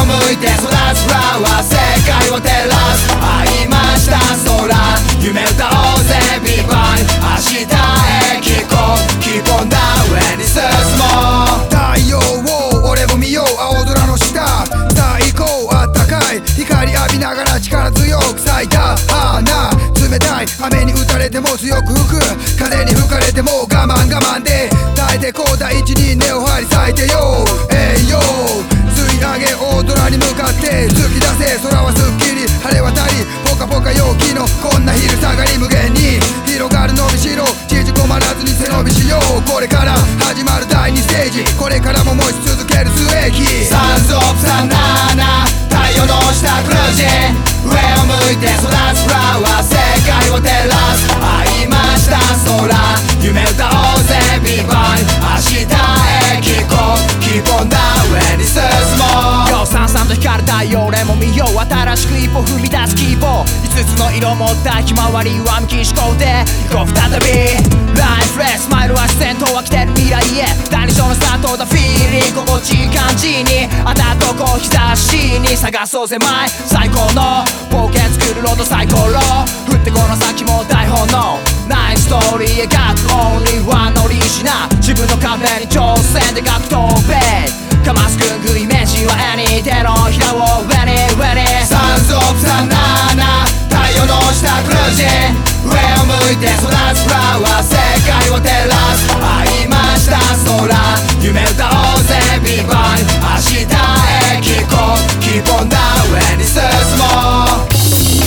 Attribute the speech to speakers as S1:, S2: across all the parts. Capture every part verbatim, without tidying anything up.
S1: 向いて育つフラワー世界を照らす会いました空夢歌おうぜビバイ明日へ聞こう Keep on the way に進もう
S2: 太陽を俺も見よう青空の下最高あったかい光浴びながら力強く咲いた花冷たい雨に打たれても強く吹く風に吹かれても我慢我慢で耐えてこう大地に根を張り咲いてよえいよ吸い上げ大空に向かって突き出せ空はすっきり晴れ渡りポカポカ陽気のこんな昼下がり無限に広がる伸びしろ縮こまらずに背伸びしようこれから始まる第二ステージこれからも持ち続ける末期
S1: サンズオブサナナ太陽の下クルージ上を向いて育つフラワー世界を照らす会いました空夢歌おうぜビバイ明日へ聞こう Keep on the way に進もう
S3: ようさんさんと光る太陽俺も見よう新しく一歩踏み出す希望五つの色持ったひまわりは向き思考で行こう再びライフレスマイルは自然とは来てる未来へ第二章のスタートだフィーリング心地いい感じに当たっとこう日差しに探そうぜ前最高の冒険作るロードサイコロ振ってこの先も台本のナイスストーリー描くオンリーワンのリーシナ自分の壁に挑戦で格闘ベイかますくんぐイメージはエニー手のひらをウェニーウェニー
S1: サンズオブサナナ太陽の下クルージ上を向いて育つフラワー世界を照らす会いました空夢歌おうぜビバイ明日へ聞こう Keep on the way に進もう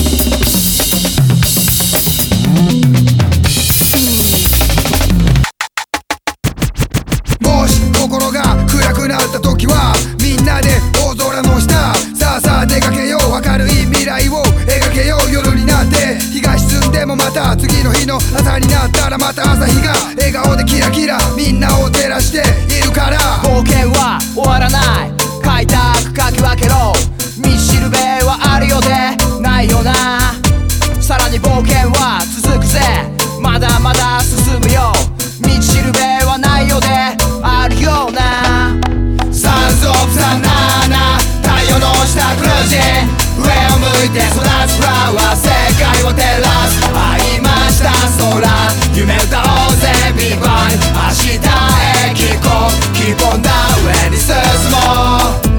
S2: もし心が暗くなった時はみんなで大空の下さあさあ出かけよう明るい未来を描けよう夜になって日が沈んでもまた次の日の朝になったらまた朝日が笑顔でキラキラみんなを照らしているから
S3: 冒険は終わらない開拓かき分けろ道しるべはあるようでないよなさらに冒険は続くぜまだまだ進むよ道しるべはないようであるような
S1: サンズオブサナナ太陽の下クルージ上を向いて育つフラワー世界を照らす会いました空夢歌おうぜビバイ明日へ聞こう Keep on the way に進もう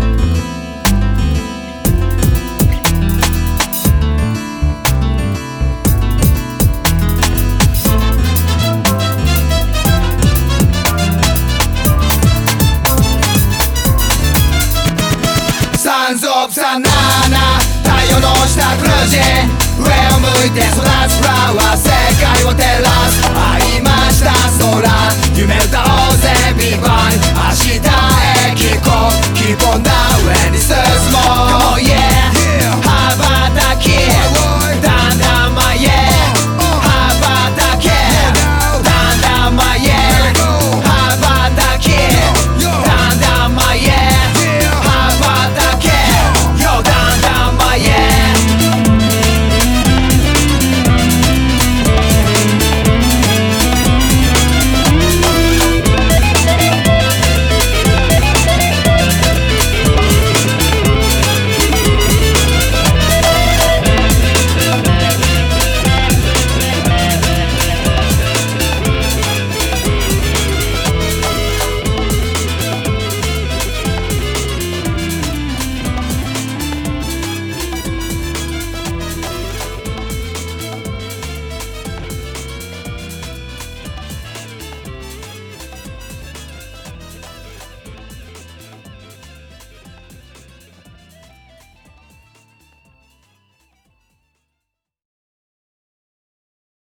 S1: サンズオブサナナ太陽の下クルージ上を向いて育つフラワー世界を照らす会いました空夢歌おうぜビバイ明日へ聞こう Keep on the way に進もう